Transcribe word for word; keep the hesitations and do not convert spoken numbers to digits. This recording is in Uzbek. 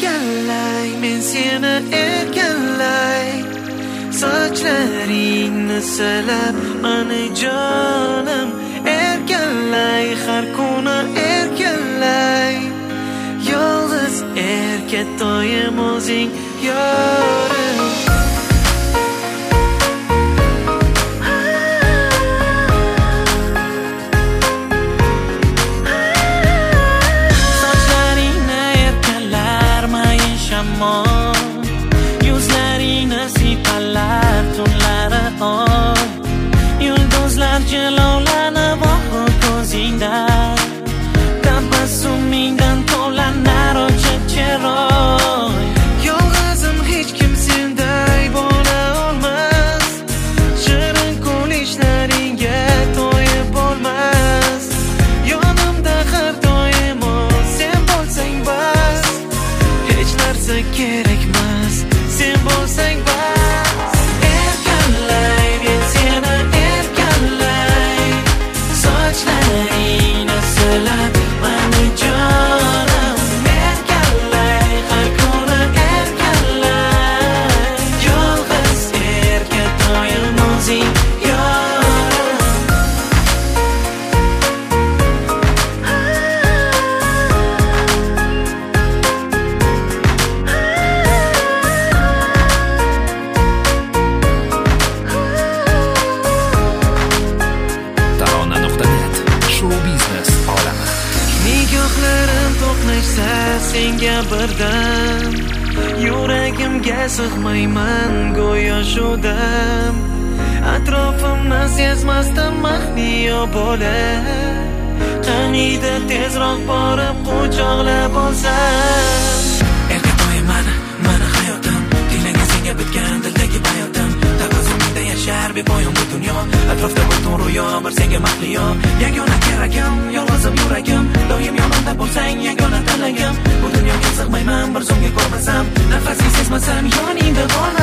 erkalay, men seni erkalay, sochlaringni silab mani jonim erkalay, har kuni erkalay, yolg'iz erkatoyim o'zing yorim. Yuzlaringni siypalar tunlari oy, yulduzlar jilovlanib oqib ko'zingda, tabassumingdan to'lanar ochiq chiroy. Yolg'izim hech kim senday bo'la olmas, shirin kulishlaringga to'yib bo'lmas, yonimda har doim sen bo'lsang bas, hech narsa kerakmas, sen bo'lsang bas. Erkalay, men seni erkalay, sochlaringni silab mani jonim erkalay, har kuni erkalay, yolg'iz erkatoyim o'zing yorim. Nigohlarim to'qnashsa senga birdan, yuragimga sig'mayman go'yo shu dam, atrofimni sezmasdan mahliyo bo'lib, qaniydi tezroq borib quchoqlab olsam. Erkatoyim mani, mani hayotim, tinglagan senga bitgan dildagi bayotim, taqozoingda yashar bepoyon bu dunyo, atrofda butun ro'yo bir senga mahliyo, yagona keragim, yolg'izim yuragim, doim yonimda bo'lsang yagona tilagim, bu dunyoga sig'mayman bir zumga ko'rmasam, nafasing sezmasam yoningda bo'lmasam.